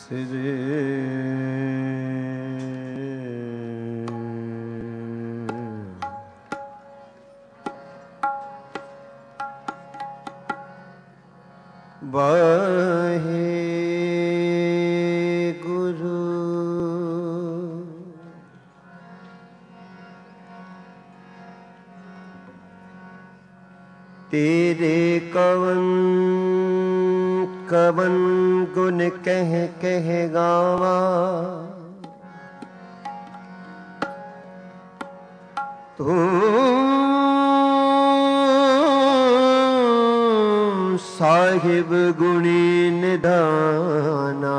सिरे वाहे गुरु तेरे कवन कवन गुण कह कह गावा तू साहिब गुणी निधाना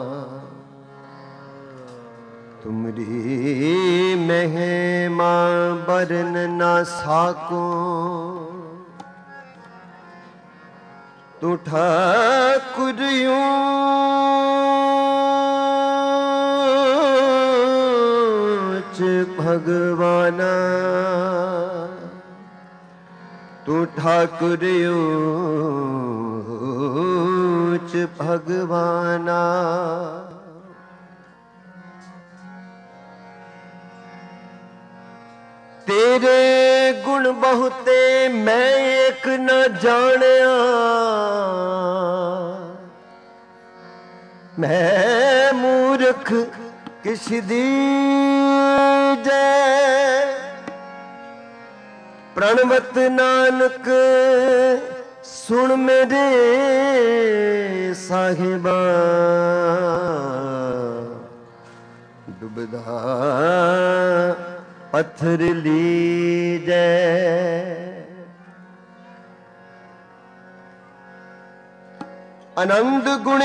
तुमरी महिमा बरन ना साको तू ठाकुर भगवाना तू ठाकुर भगवाना तेरे गुण बहुते मैं एक न जानिया मैं मूर्ख किस दीजे प्रणवत नानक सुन मेरे साहिबा डुबदा पत्थर लीजे आनंद गुण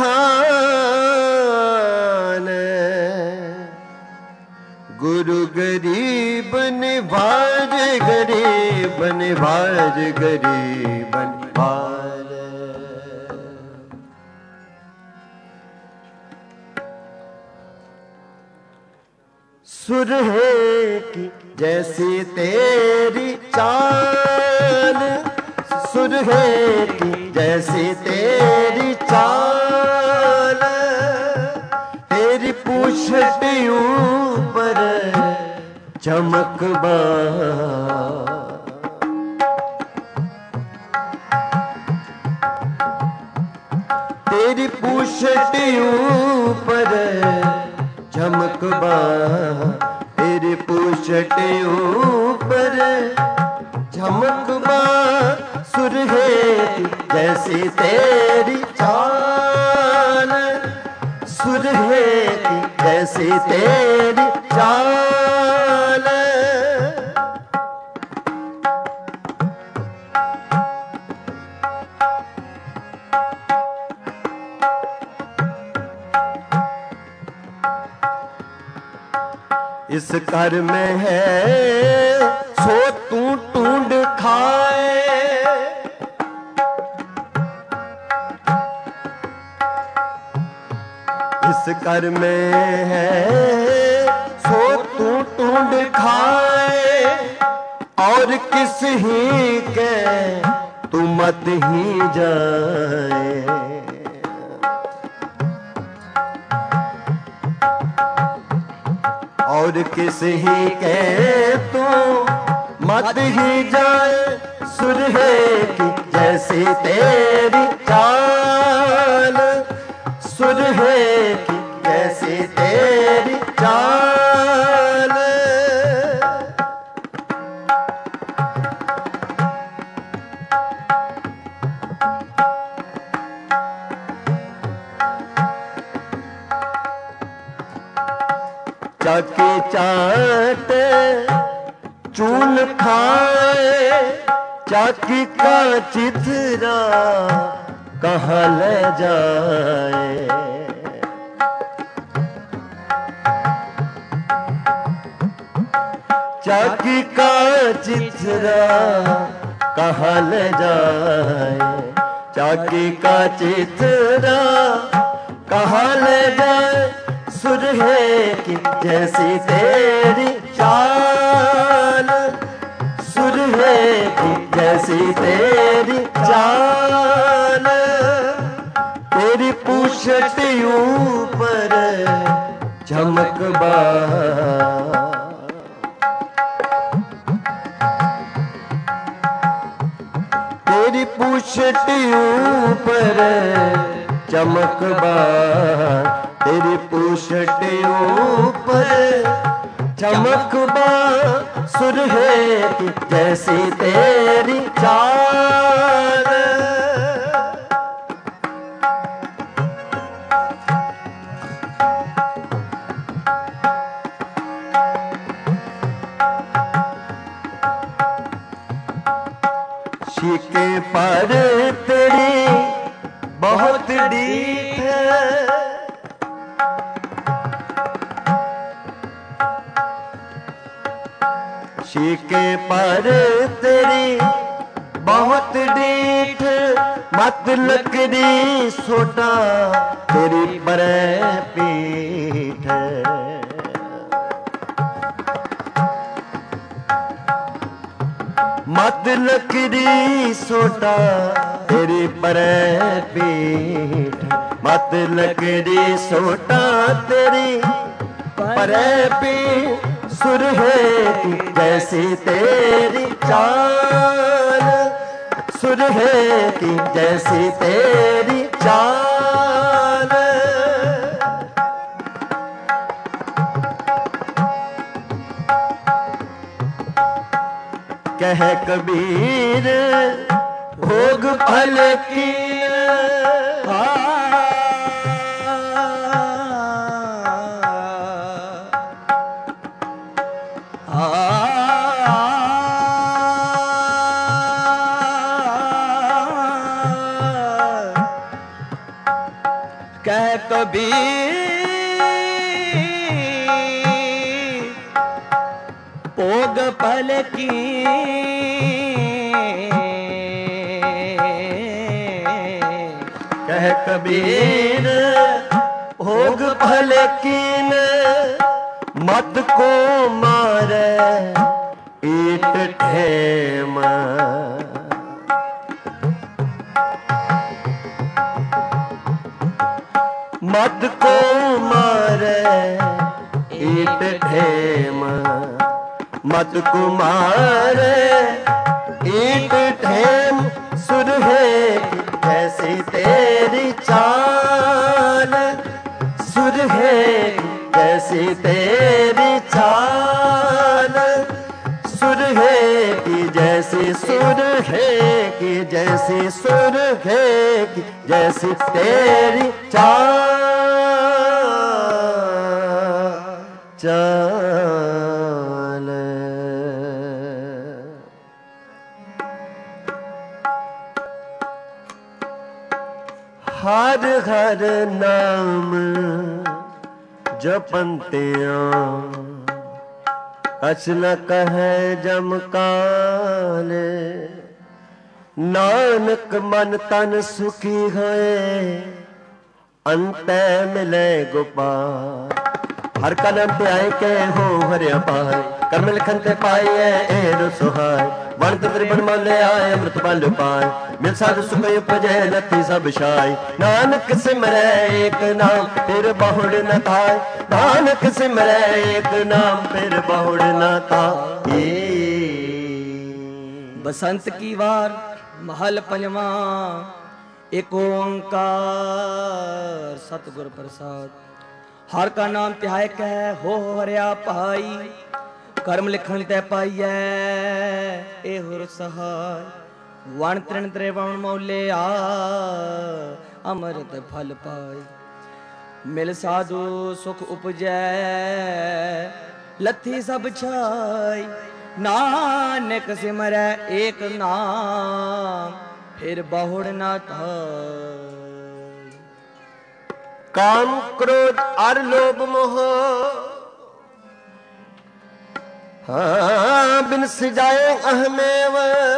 निधान गुरु गरीब निवाज गरीब निवाज गरीब निवाज सुर है कि जैसी तेरी चाल सुर है कि जैसी तेरी चाल तेरी पूछट ऊपर चमकबा तेरी पूछट ऊपर चमकबा तेरी पूछट ऊपर चमकबा सुर है जैसी तेरी चाल सुर है जैसी तेरी चाल इस घर में है सो तू टूंड खाए इस घर में है सो तू टूंड खाए और किस ही के तू मत ही जाए और किस ही के तू मत ही जाए सुर है कि जैसी तेरी चाल सुर है कि जैसी तेरी चाल चाकी चाट चून खाए चाकी का चिथरा कहाँ ले जाए चाकी का चिथरा कहाँ ले जाए चाकी का चिथरा कहाँ ले जाए सुर है कि जैसी तेरी चाल सुर है कि जैसी तेरी चाल तेरी पूछ पूछट ऊपर चमकबार, तेरी पूछट ऊपर चमकबार, तेरी पूछट ऊपर चमकबार, सुरहे की जैसी तेरी चाल, शीके पर तेरी बहुत डीठ है, शीके पर तेरी बहुत डीठ, मत लकड़ी सोटा तेरी बरे पीठ, मत लकड़ी सोटा तेरी बरे पीठ, मत लकड़ी सोटा तेरी बरे पीठ, सुरहे की जैसी तेरी चाल, सुरहे की जैसी तेरी चाल, कह कबीर भोग फल की, कह कबीर भोग फल की, कह कबीर भोग फल कीन, मत को मारे ईट ठेम, मत को मारे ईट ठेम, मत को मारे ईट ठेम, सुरहे जैसी तेरी चाल, सुरहे जैसी तेरी चाल, सुरहे की जैसी, सुरहे की जैसी, सुरहे की जैसी तेरी चाल, चाल। हर हर नाम जपंतियां, कछ न कहे जमकाल, नानक मन तन सुखी होए, अंत मिले गोपाल, हर का नाम ते आए के हो हरिया पाए, कर्म लिखन ते पाए ए सुहाय, वन तंत्र बन मौले आए अमृत बल पाए, मिल साधु सुख उपजे लथी सब छाय, नानक सिमरै एक नाम फिर बहुड़ न थाय, नानक सिमरै एक नाम फिर बहुड़ न थाय। बसंत की वार महल पंजवा, एक ओंकार सतगुर प्रसाद, हर का नाम तिहाय कह हो हरिया पाई, कर्म लिखन तै पाइयै ए हुर सहाय, वण तृण त्रिवण मौले आ अमृत फल पाई, मिल साधु सुख उपजै लथी सब छाई, नानक सिमरै एक नाम फिर बहुड़ न थाय। काम क्रोध अर लोभ मोह बिन सिजाए अहमेव,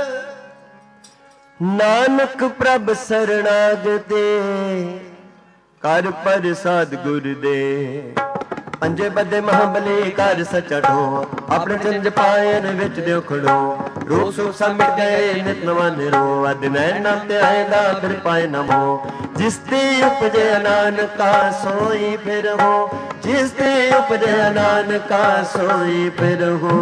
नानक प्रभ शरणागते कर प्रसाद गुर दे, पंजे बदे महाबली कर सचा ढो, ਆਪਣੇ ਚੰਜ ਪਾਇਨ ਵਿੱਚ ਦਿਓ ਖੜੋ ਰੋਗ ਸੁਖ ਸਭ ਮਿਟ ਗਏ ਨਿਤ ਨਵਾਂ ਨਿਰੋ ਅਦ ਨੈਣ ਨਾਮ ਤੇ ਆਏਗਾ ਫਿਰ ਪਾਏ ਨਾ ਮੋਹ ਜਿਸ ਤੇ ਉਪਜੇ ਨਾਨਕਾ ਸੋਈ ਫਿਰ ਹੋ ਜਿਸ ਤੇ ਉਪਜੇ ਨਾਨਕਾ ਸੋਈ ਫਿਰ ਹੋ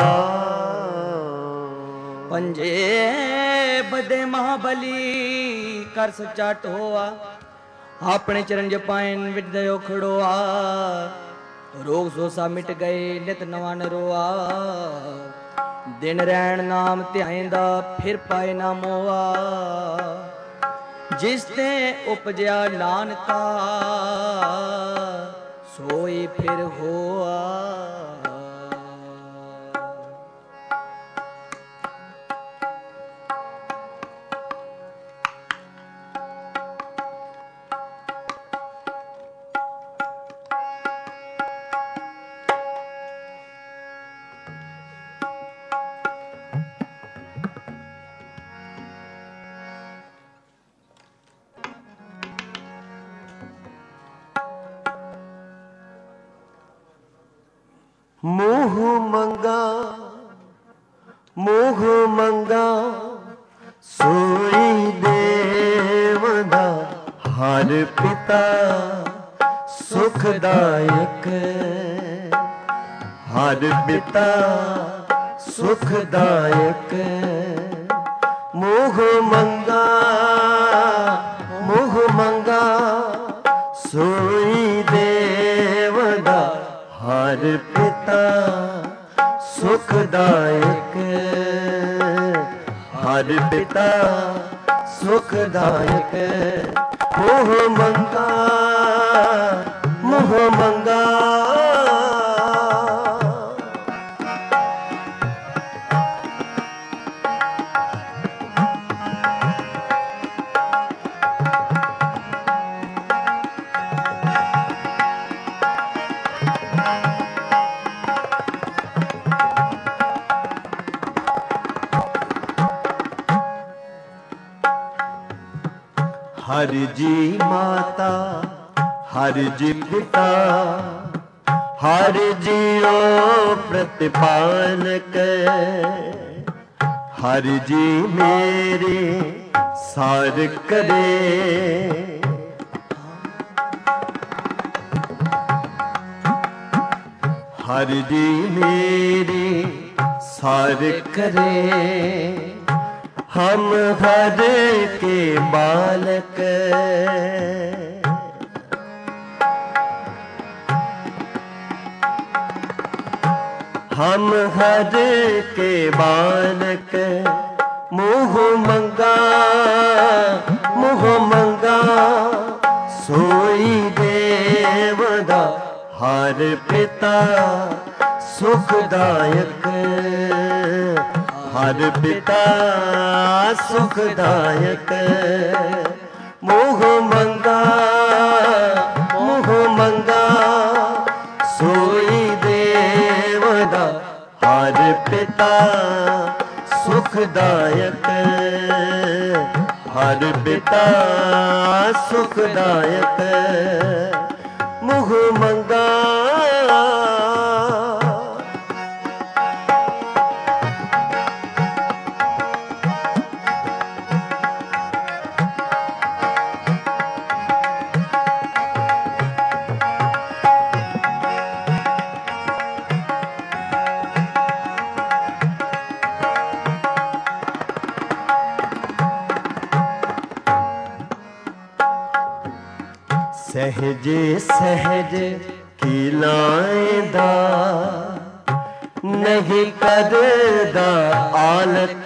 ਪੰਜੇ ਬਦੇ ਮਹਾਬਲੀ ਕਰ ਸੱਚਾ ਢੋਆ ਆਪਣੇ ਚਰਨ ਜਪਾਇਨ ਵਿੱਚ ਦਿਓ ਖੜੋਆ ਰੋਗ ਸੋਸਾ ਮਿਟ ਗਏ ਨਿਤ ਨਵਾਂ ਨਰੋਆ ਦਿਨ ਰਹਿਣ ਨਾਮ ਧਿਆਇਂਦਾ ਫਿਰ ਪਾਏ ਨਾ ਮੋਆ ਜਿਸ ਤੇ ਉਪਜਿਆ ਨਾਨਕਾ ਸੋਈ ਫਿਰ ਹੋਆ ਮੋਹ ਮੰਗਾ ਸੋਈ ਦੇਵ ਦਾ ਹਰ ਪਿਤਾ ਸੁਖਦਾਇਕ ਹਰ ਪਿਤਾ ਸੁਖਦਾਇਕ ਮੋਹ ਮੰਗਾ ਸੋਈ ਦੇਵ ਦਾ ਹਰ ਪਿਤਾ ਸੁਖਦਾਇਕ ਹਰ ਪਿਤਾ ਸੁਖਦਾਇਕ ਮੋਹ ਮੰਗਾ हर जी माता हर जी पिता हर जियो प्रतिपालक हर जी मेरे सार करे हर जी मेरे सार करे हम हर के बालक हम हर के बालक मोह मंगा सोई देवदा हर पिता सुखदायक हर पिता सुखदायक मोह मंगा सोई देवदा हर पिता सुखदायक हर पिता सुखदायक मोह मंगा सहजे सहज खिलाएदा नहीं करदा आलक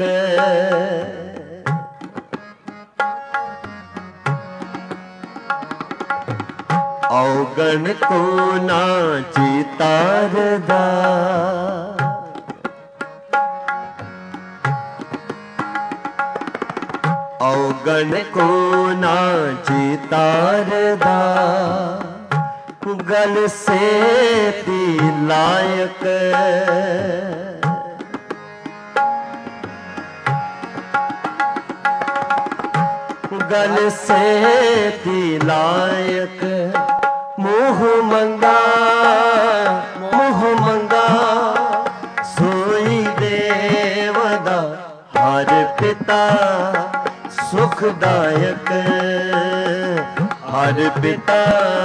औगण को ना चितारदा औगण को ना चितारदा गल से ती लायक गल से ती लायक मोह मंगा सुखदायक, हर पिता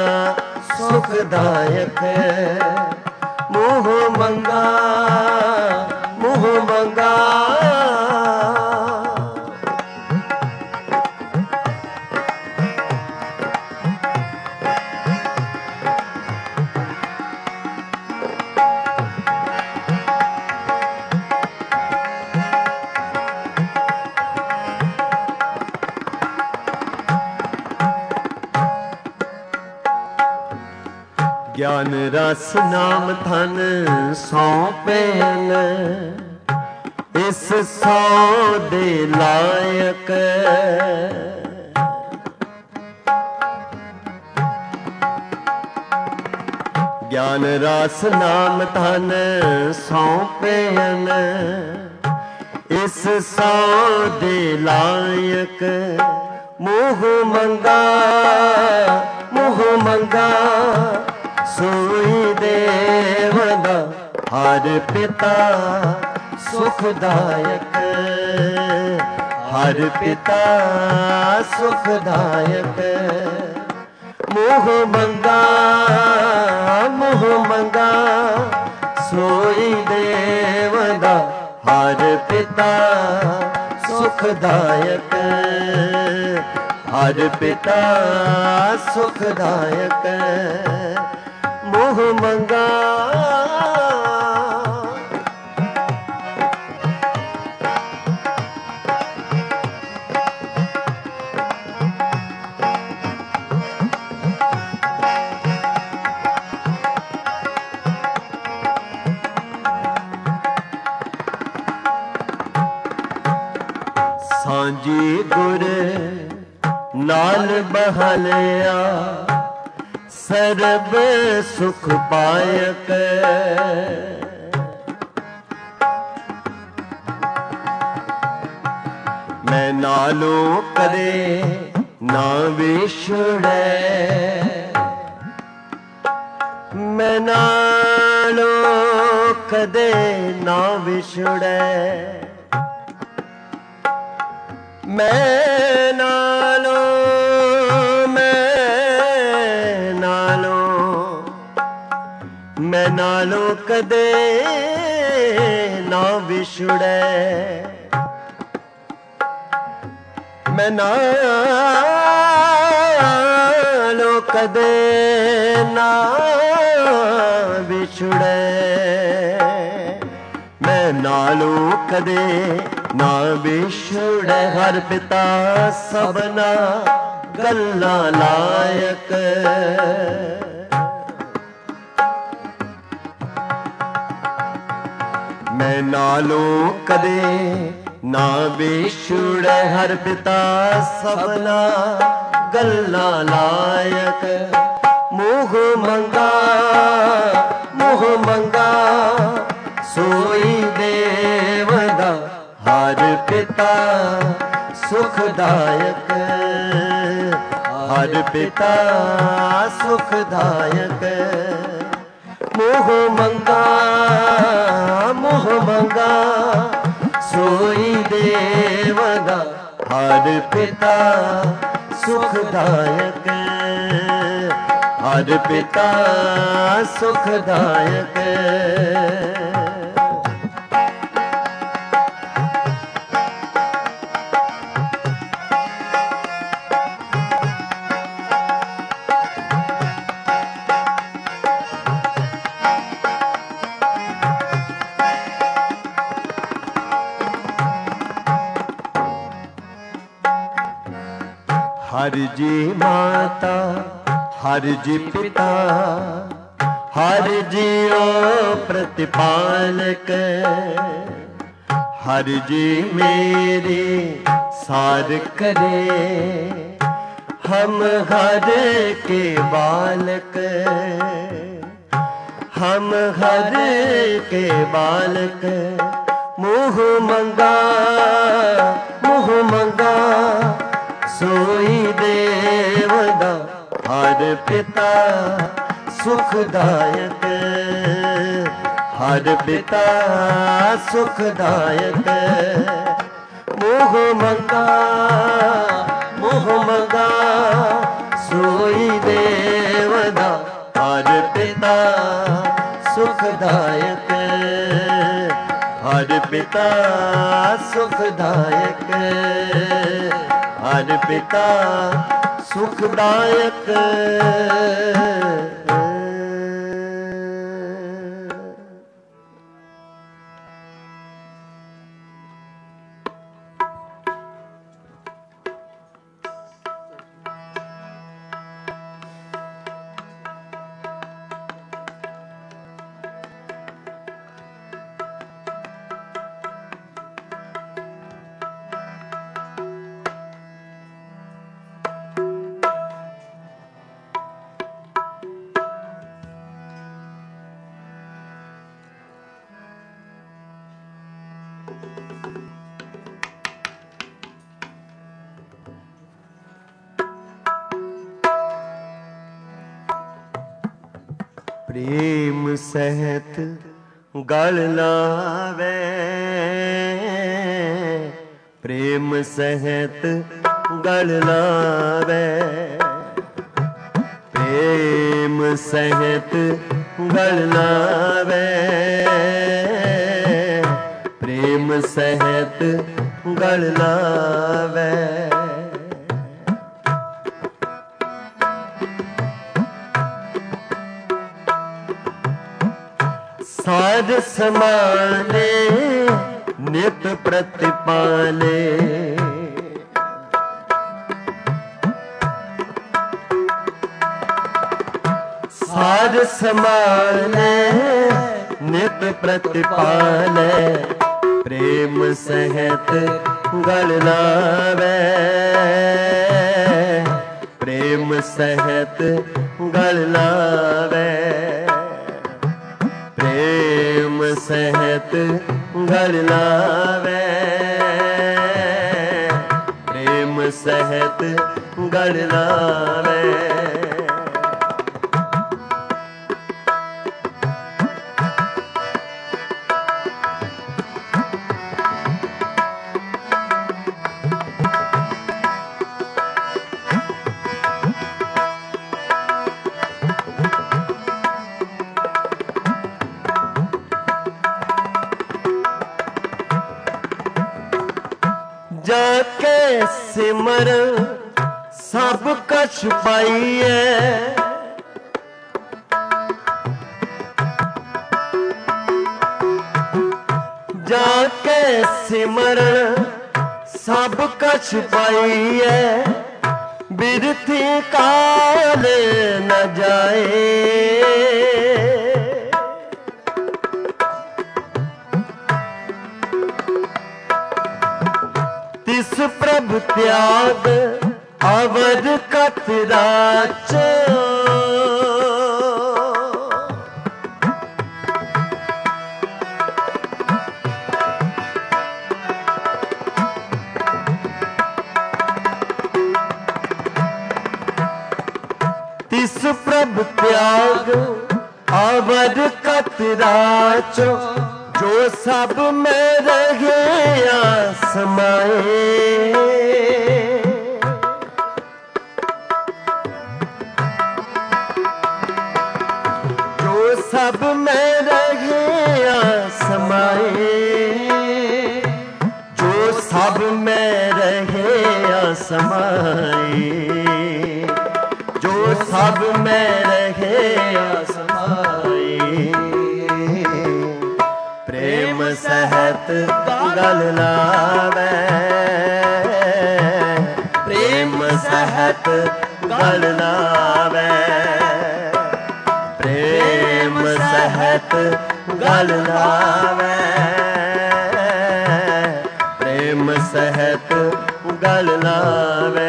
सुखदायक। मोह मंगा, मोह मंगा, ज्ञान रस नाम धन सौंपेन, इस सौ दे लायक। ज्ञान रस नाम धन सौंपेन, इस सौ दे लायक। मोह मंगा, मोह मंगा, सोई देवदा हर पिता सुखदायक, हर पिता सुखदायक। मोह मंगा, मोह मंगा, सोई देवदा हर पिता सुखदायक, हर पिता सुखदायक। मोह मंगा, सांझी गुर नाल बहलिया, सर्ब सुख पायक। मैं नालो कदे ना विछड़े, मैं नालो कदे ना विछड़े। मैं नालो, मैं नालो कदे ना विछड़े। मैं नालो कदे ना विछड़े। मैं नालो कदे ना विछड़े। हर पिता सबना गल्ला लायक, मैं नालो कदे ना विछड़े। हर पिता सबना गल्ला लायक। मोह मंगा, मोह मंगा, सोई देवदा हर पिता सुखदायक, हर पिता सुखदायक। मोह मंगा, मोह मंगा, सोई देवदा हर पिता सुखदायक, हर पिता सुखदायक। हर जी माता, हर जी पिता, हर जियो प्रतिपालक। हर जी मेरी सार करे, हम हर के बालक, हम हर के बालक। मुँह मंगा, मुँह मंगा, सोई देवदा हर पिता सुखदायक, हर पिता सुखदायक। मोह मंगा सोई देवदा हर पिता सुखदायक हर पिता सुखदायक हर पिता सुखदायक प्रेम सहित गल लावे प्रेम सहित गल लावे प्रेम सहित गल लावे प्रेम सहित गल लावे साध समाले नित प्रतिपाले साध समाले नित प्रतिपाले प्रेम सहित गल लावे प्रेम सहित गल लावे प्रेम सहित गल लावे प्रेम सहित गल लावे जाके सिमर सब कछ पाइए जाके सिमर सब कछ पाइए बिरथी काल न जाए तिस प्रभ त्याग अवर कतराच तिस प्रभ त्याग अवर कतराच जो सब में रहे समाए जो सब में रहे समाए जो सब में रहे समाए जो सब में रहे समाए प्रेम सहित गल लावे प्रेम सहित गल लावे प्रेम सहित गल लावे प्रेम सहित गल लावे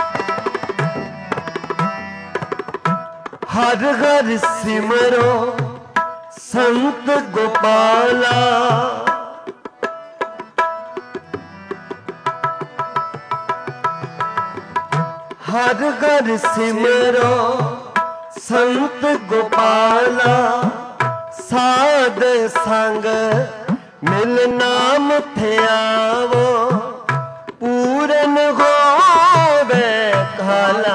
हर हर सिमरो संत गोपाला हर घर सिमरो संत गोपाला साध संग मिल नाम ध्यावो पूरन होवे काला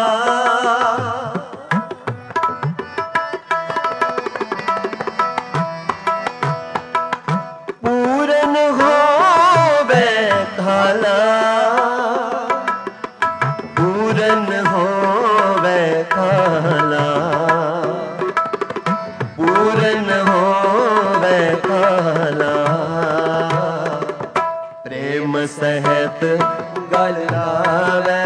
पूरन होवे काला पूरन होवे काला पूरन होवे काला प्रेम सहित गल लावे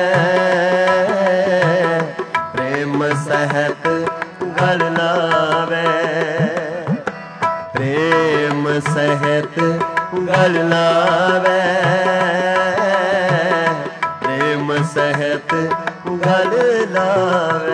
प्रेम सहित गल लावे प्रेम सहित गल लावे प्रेम सहित गल लावे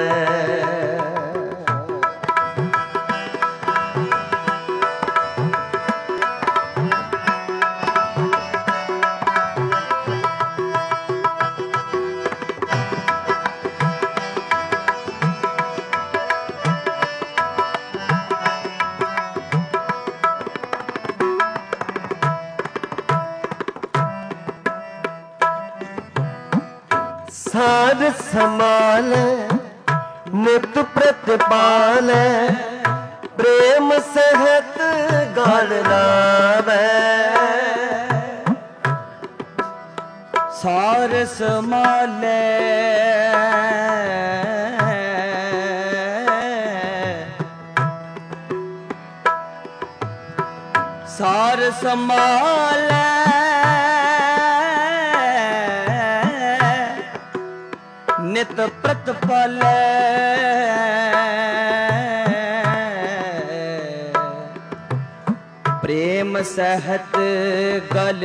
सार समाल नित प्रतिपाल प्रेम सहित गल लावे सार समाले सार समाले नित प्रतिपल प्रेम सहित गल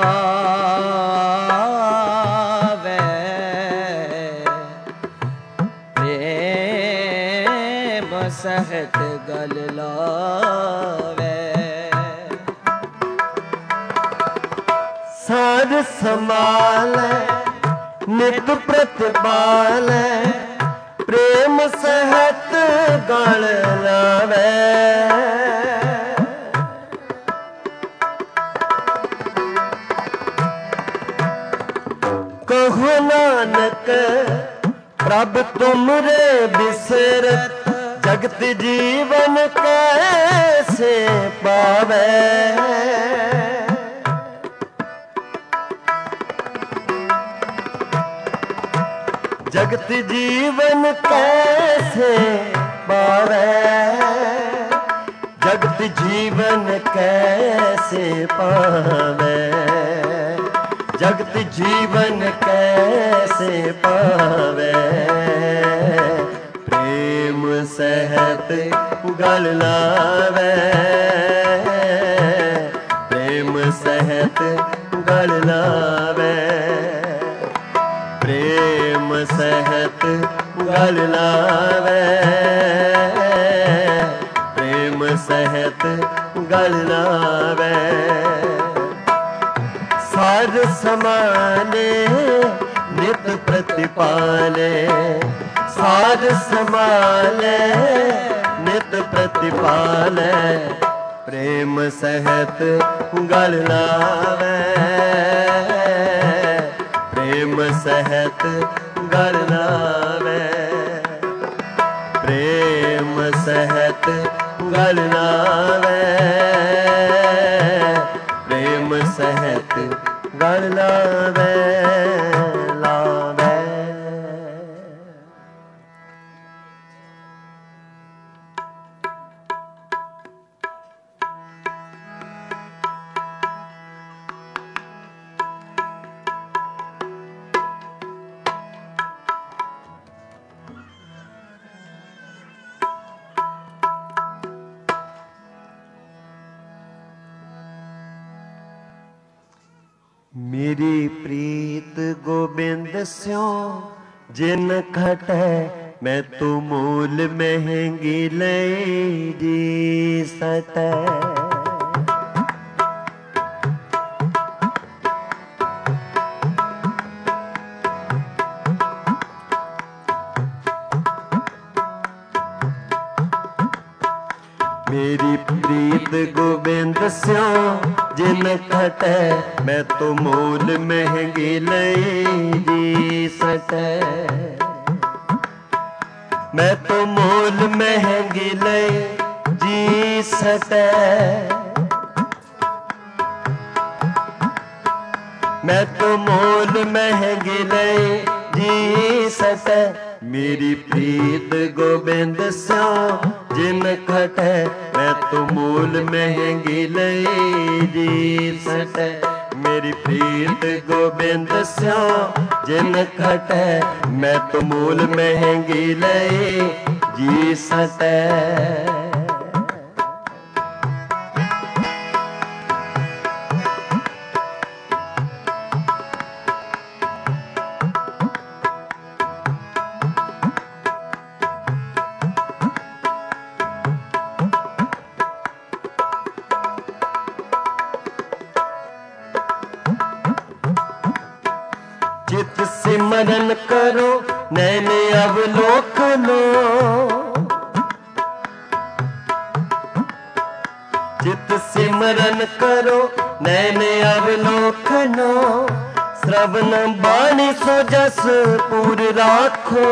लावे प्रेम सहित गल लावे सार समाल नित प्रतिपाल प्रेम सहित गल लावे कहो नानक प्रभ तुमरे बिसरत जगत जीवन कैसे पावे जगत जीवन कैसे पावे जगत जीवन कैसे पावे जगत जीवन कैसे पावे प्रेम सहित गल लावे प्रेम सहित गल लावे प्रेम सहित गल लावे प्रेम सहित गल लावे सार समाने नित प्रतिपाले सार समाले नित प्रतिपाले प्रेम सहित गल लावे प्रेम सहित गल लावे प्रेम सहित गल लावे प्रेम सहित गल लावे लावे मेरी प्रीत गोबिंद स्यों जिन खटै मैं तो मूल महंगी ले जी सटे। मेरी प्रीत गोबिंद स्यों जिन खटे, मैं तो मूल महंगी लई जी सटे। मैं तो मूल महंगी लई जी सटे। मैं तो मूल महंगी लई जी सटे। मेरी प्रीत गोबिंद स्यों जिन खटे, मैं तो मूल महंगी लई जी सटे। मेरी प्रीत गोबिंद स्यों जिन खटे, मैं तो मूल महंगी लई जी सटे। चित सिमरन करो नैन अवलोकनो, चित सिमरन करो नैन अवलोकनो। श्रवण बाणी सो जस पूर राखो।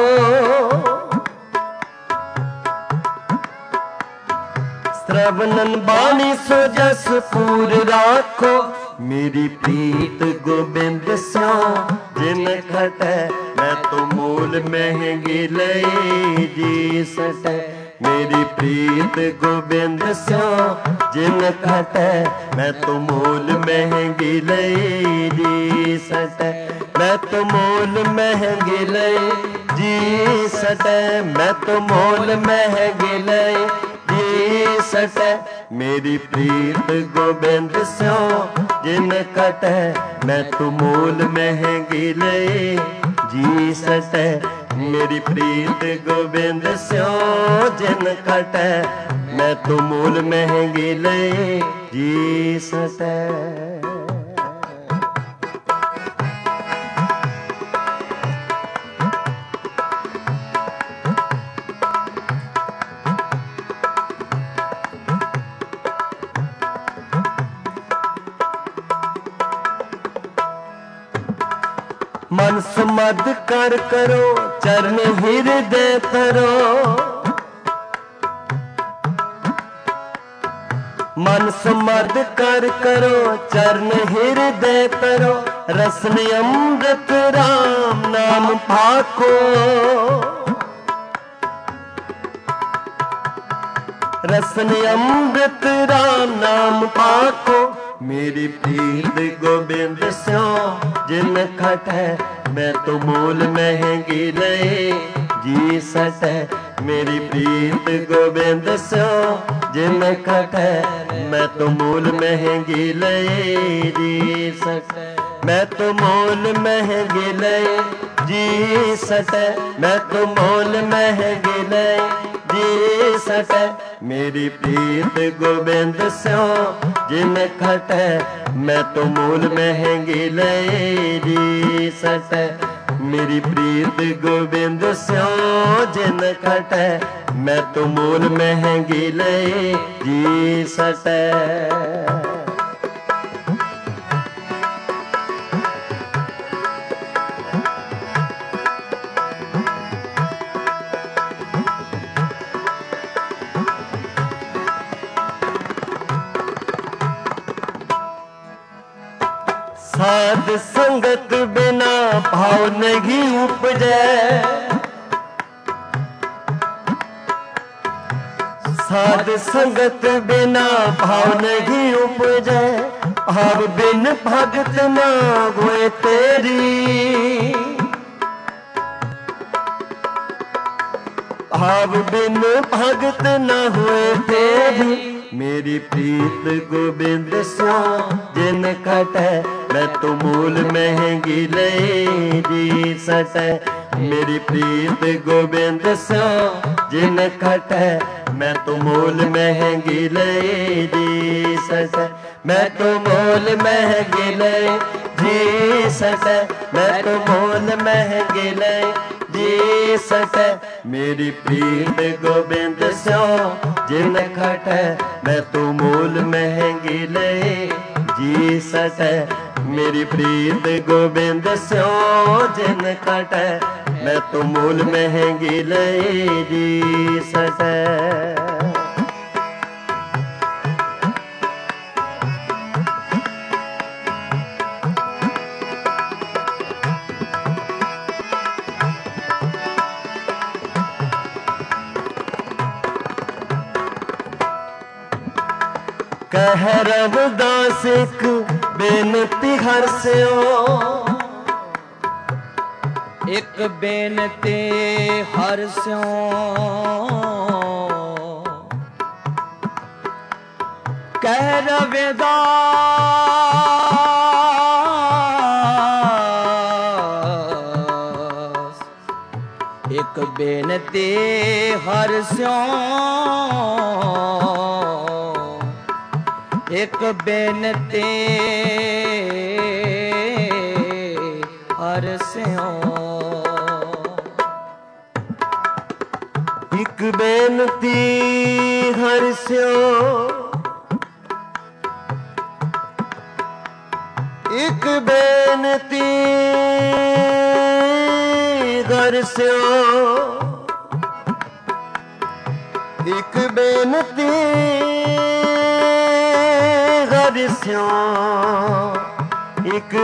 श्रवणन बाणी सो जस पूर राखो। मेरी प्रीत गोबिंद स्यों जिन खटे, मैं तो मूल महंगी लई जी सटे। मेरी प्रीत गोबिंद स्यों जिन खटे, मैं तो मूल महंगी लई जी सटे। मैं तो मूल महंगी लई जी सटे। मैं तो मूल महंगी लई जी सटे। मेरी प्रीत गोबिंद स्यों जिन खटे, मैं तो मूल महंगी लई जी सटे। मेरी प्रीत गोबिंद स्यों जिन खटे, मैं तो मूल महंगी लई जी सटे। मन समद कर करो चरण हृदय तरो। मन समद कर करो चरण हृदय तरो। रसन अमृत राम नाम पाको। रसन अमृत राम नाम पाको। मेरी प्रीत गोबिंद स्यों जिन खटे, मैं तो मूल महंगी लई जी सटे। मेरी प्रीत गोबिंद स्यों जिन खटे, मैं तो मूल महंगी लई जी सटे। मैं तो मूल महंगी लई जी सटे। मैं तो मूल महंगी लई जी सटे। मेरी प्रीत गोबिंद स्यों जिन खटे, मैं तो मूल महंगी लई जी सटे। मेरी प्रीत गोबिंद स्यों जिन खटे, मैं तो मूल महंगी लई जी सटे। साध संगत बिना भाव नहीं उपजे। साध संगत बिना भाव नहीं उपजे। भाव बिन भगत ना होए तेरी। भाव बिन भगत न होए तेरी। मेरी प्रीत गोबिंद स्यों जिन खटे, मैं तो मूल महंगी लई जी सटे। मेरी प्रीत गोबिंद स्यो जिन खटै मैं तो मोल महंगी लई जी सटै मैं तो मोल महंगी लई जी सटै मैं तो मोल महंगी लई जी सटै मेरी प्रीत गोबिंद स्यो जिन खटै मैं तो मोल महंगी लई जी सटै मेरी प्रीत गोबिंद स्यो जिन खटै मैं तो मोल महंगी लई जी सटै कह रविदास एक बेनती हर स्यो एक बेनती हर स्यों कह रविदास एक बेनती हर स्यों एक बेनती हर स्यों एक बेनती हर स्यो एक बेनती हर स्यो एक बेनती हर स्यो एक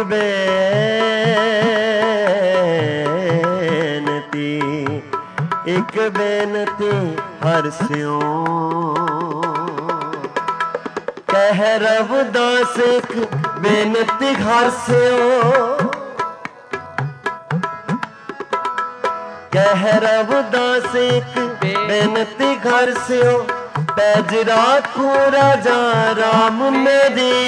बेनती एक बेनती हर स्यो कह रविदास एक बेनती हर स्यो कह रविदास एक बेनती हर स्यो पैज राखो राजा राम मेरी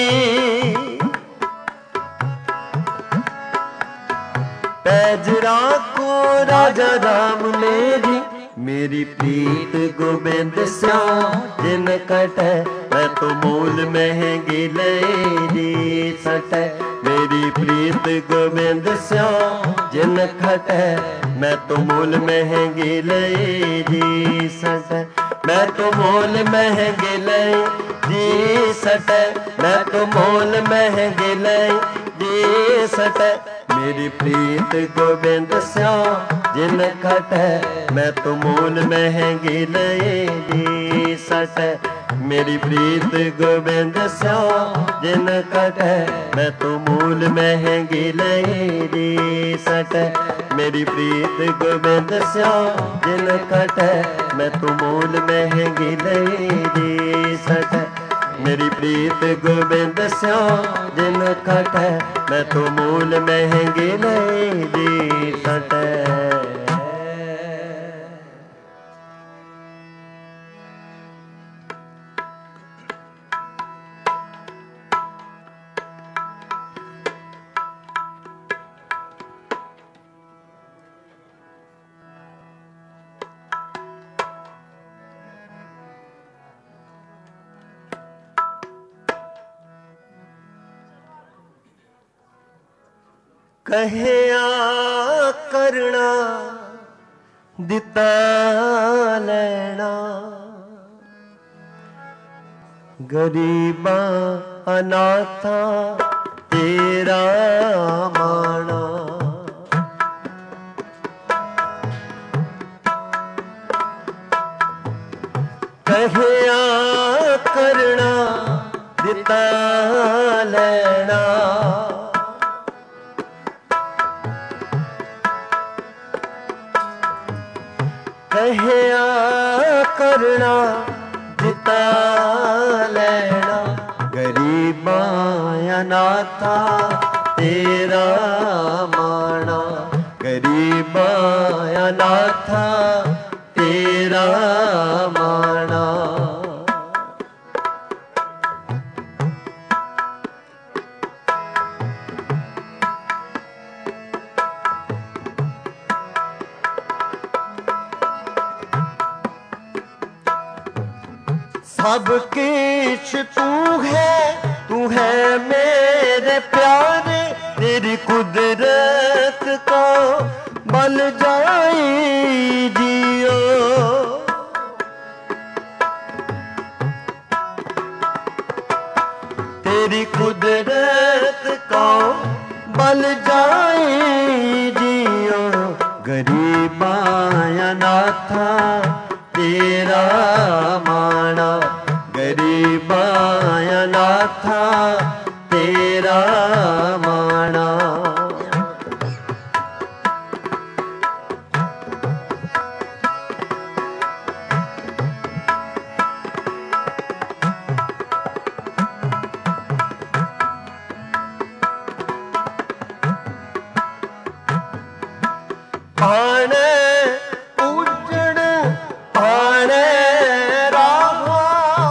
पैज राखो राजा राम मेरी प्रीत गोबिंद स्यो जिन कटै मैं तो मोल महंगी लई सटै मेरी प्रीत गोबिंद स्यो जिन खटै मैं तो मोल महंगी लई सटै मैं तो मोल महंगी लई सटै मैं तो मोल महंगी लई सटै मेरी प्रीत गोबिंद स्यो जिन खटै मैं तो मोल महंगी लई सटै मेरी प्रीत गोबिंद स्यो जिन खटै मैं तो मोल महंगी लई सटै मेरी प्रीत गोबिंद स्यो जिन खटै मैं तो मोल महंगी लई सटै मेरी प्रीत गोबिंद स्यो जिन खटै मैं तो मोल महंगी लई सटै कहया करना दिता लेना गरीबा अनाथा तेरा माना कहया करना दिता लेना कहया करना दिता लेना गरीबा अनाथा तेरा माना गरीबा अनाथा तेरा माना सब किश तू है मेरे प्यारे, तेरी कुदरत का बल जाई जियो। तेरी कुदरत का बल जाई जियो। गरीबा अनाथा तेरा माना, गरीबा अनाथा तेरा माना। पाने उजड़ पाने राहा,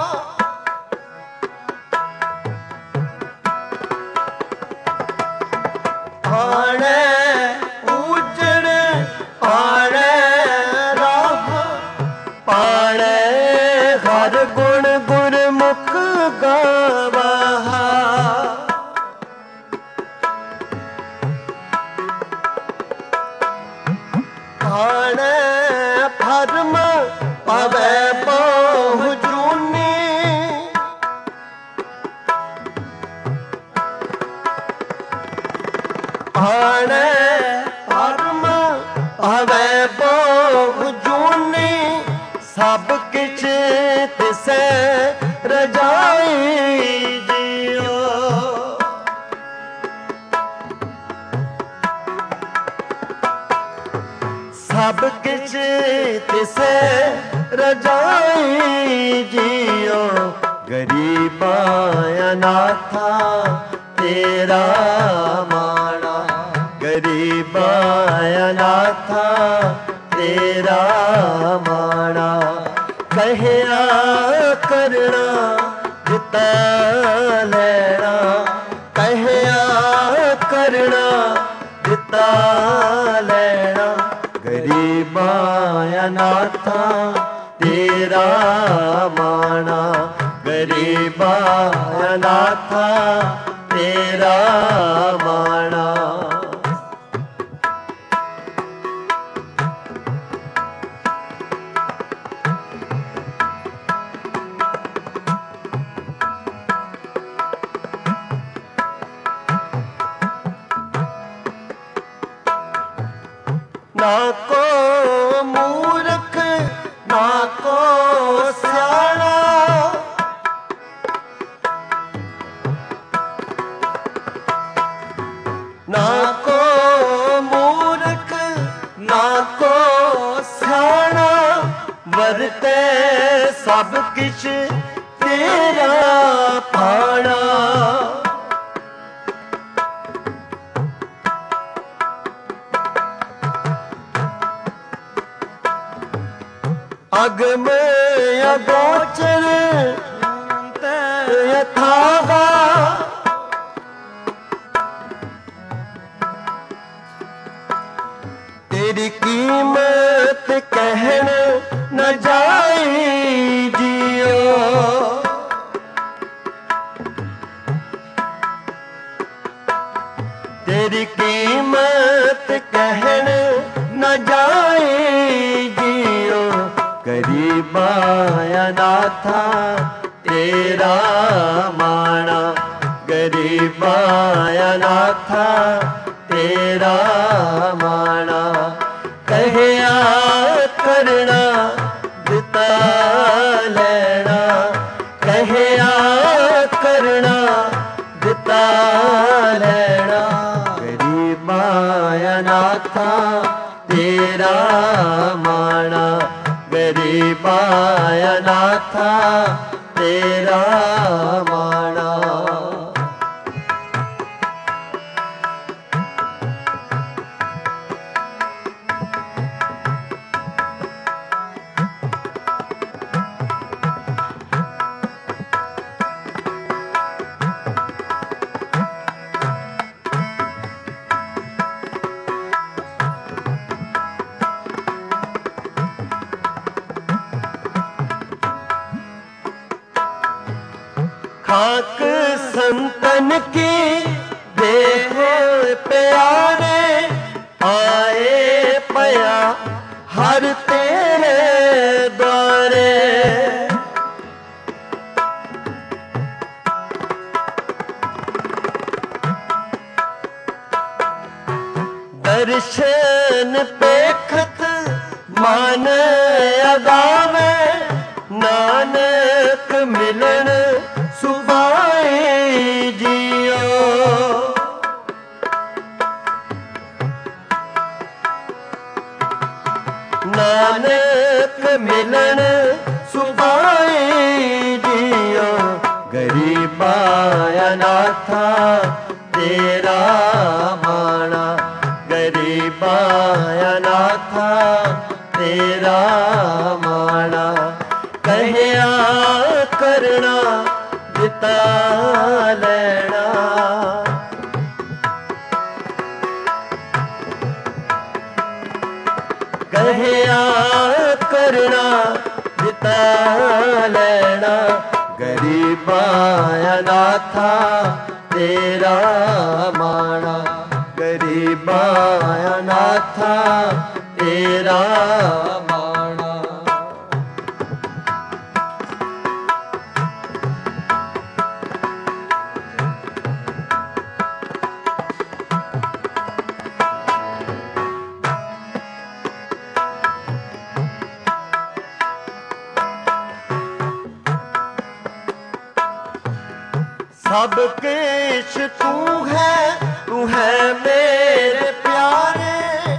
पाने उजड़ पाने राहा, पाने हर गुण गुरमुख गावा। पाने भरम पवै बहु जूनी, पाने भरम पवै बहु जूनी। सब किछ तिसै रजाई जियो। सब किछ तिसे रजाई जियो। गरीबा अनाथा तेरा माना, गरीबा अनाथा तेरा माना। कहया करना दिता लेना, कहया करना दिता लेना। गरीबा अनाथा तेरा माना, गरीबा अनाथा तेरा माना। ना को मूर्ख ना को स्याणा, ना को मूर्ख ना को स्याणा। वरते सब किछ तेरा पाना। अगम अगोचर यथावा, तेरी कीमत कहन न जाई जियो। तेरी कीमत कहन न जाई जियो। गरीबा अनाथा तेरा माना, गरीबा अनाथा तेरा माना। कहया करना दिता लेना, कहया करना दिता लेना। गरीबा अनाथा तेरा माना, गरीबा अनाथा तेरा माना। संतन की देखो प्यारे आए पया हर तेरे द्वारे। दर्शन पेखत मान अगावे नानक मिलन सुभाए जियो। नानक मिलन सुभाए जियो। गरीबा अनाथा तेरा माना गरीबा अनाथा तेरा माना। कहया करना दिता लेना कहया करना दिता लेना। गरीबा अनाथा तेरा माना गरीबा अनाथा तेरा माना। सब केश तू है मेरे प्यारे।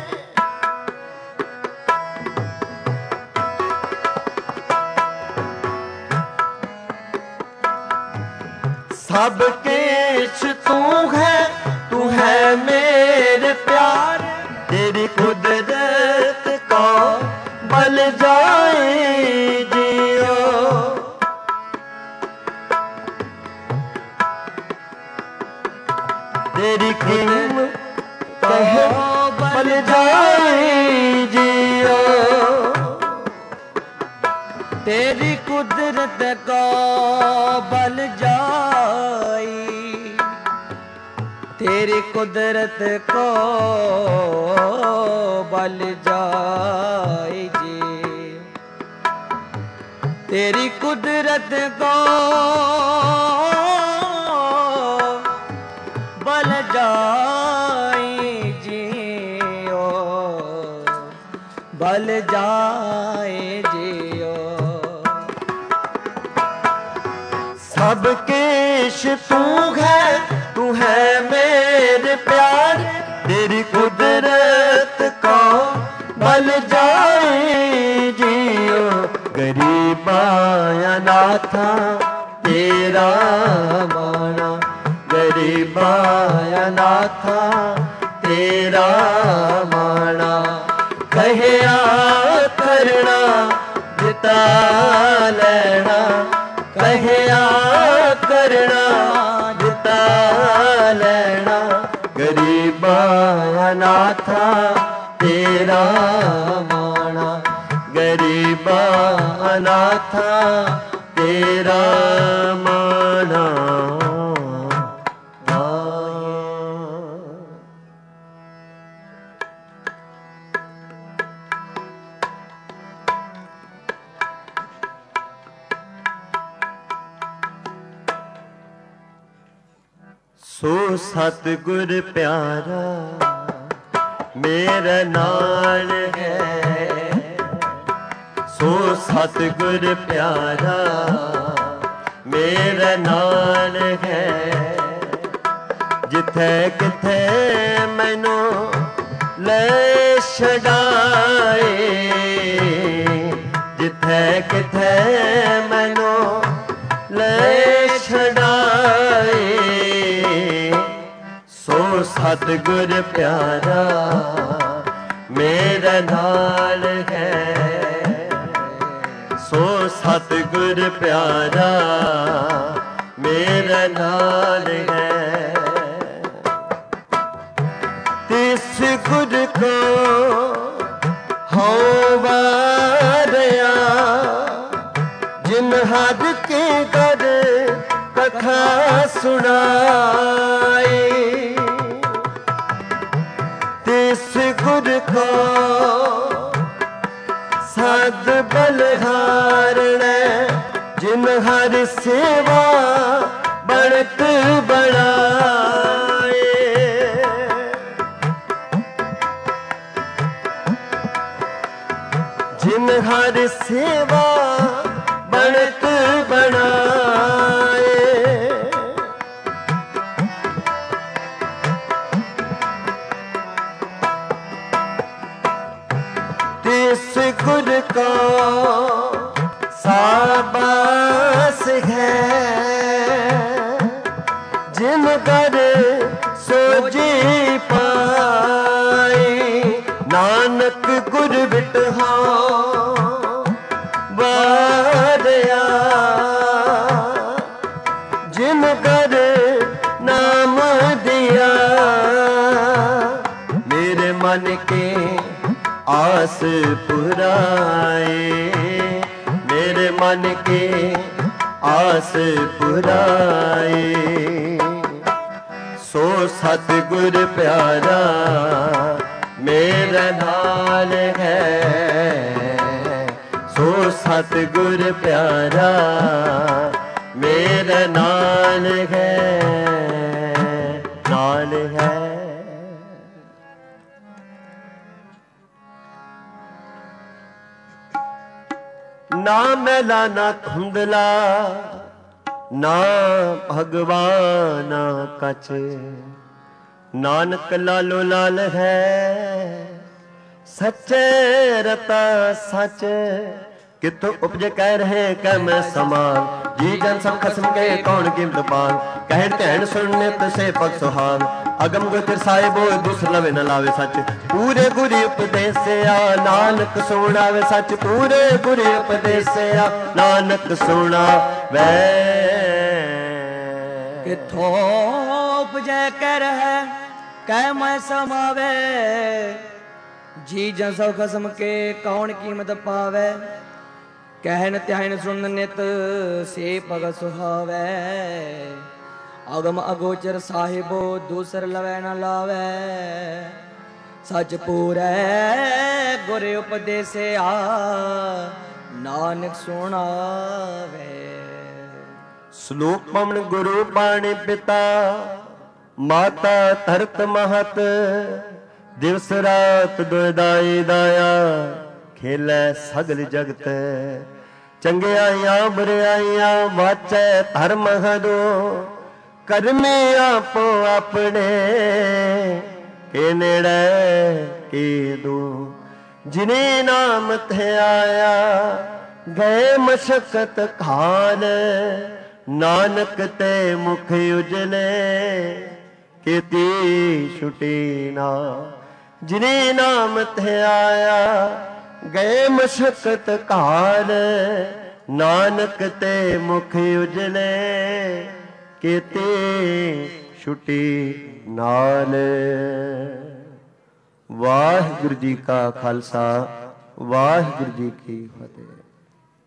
सब केश तू है मेरे प्यारे। तेरी कुदरत को बल जाए जियो। तेरी कीमत कहे बल जाए जियो। तेरी कुदरत को बल जाई तेरी कुदरत को बल जाई जी। तेरी कुदरत को बल जाए जियो बल जाए जियो। सब केश तू है मेरे प्यार। तेरी कुदरत को बल जाए जियो। गरीबा अनाथा तेरा माना गरीबा अनाथा तेरा माना। कहया करना दिता लेना कहया करना दिता लेना। गरीबा अनाथा तेरा माना गरीबा अनाथा तेरा माना। सो सतगुर प्यारा मेरा नाल है। सो सतगुर प्यारा मेरा नाल है। जिथे किथे मैनू ले छड़ाए जिथे किथे मैनू ले छड़ाए। सो सतगुर प्यारा मेरा नाल है। सो सतगुर प्यारा मेरा नाल है। तिस गुर को हो वारया जिन हद के कर कथा सुनाई तिस गुर को साध बलहारण जिन हर सेवा बढ़त बढ़ाए जिन हर सेवा बढ़त बढ़ाए तिस गुर को साबास है जिन कर सोजी पाई नानक गुर बिटहा बादया जिन कर नाम दिया मेरे मन के आस पुराए मेरे मन के आस पुराए सो सतगुर प्यारा मेरा नाल है सो सतगुर प्यारा मेरा नाल है नाल है। ना मैला ना धुंधला ना भगवान कछ नानक लालो लाल है सच्चे रता सच कितों उपजे कह रहे कह मैं समान जी जन सब खसम के कौन कीमत पान कहन ध्यान सुनने तसे पग सुहान अगम गुर साहिबो दूसर लवे न लावे सच पूरे गुरी उपदेश आ नानक सुनावे सच पूरे गुरी उपदेश आ नानक सुनावे किथों उपजे कर है कह मैं समावे जी जन सब खसम के कौन कीमत पावे कहन त्यान सुन नित से पग सुहावे अगम अगोचर साहिबो दूसर लवै न लावे सच पूरे गुर उपदेश आ नानक सुनावे। श्लोक पवन गुरु बाणी पिता माता धरत महत दिवस रात दुदाई दाया खेलै सगल जगत चंगियाइयां बुराइयां वाचै धर्म हरो करमे आपो अपने के नेड़े के दो जिने नाम थे आया गए मशक्कत खान नानक ते मुख उजले केती छुटी ना जिने नाम थे आया गए मशक्कत काल नानक ते मुख उजले केते छुटी नाल। वाहिगुरु जी का खालसा वाहिगुरु जी की फतेह।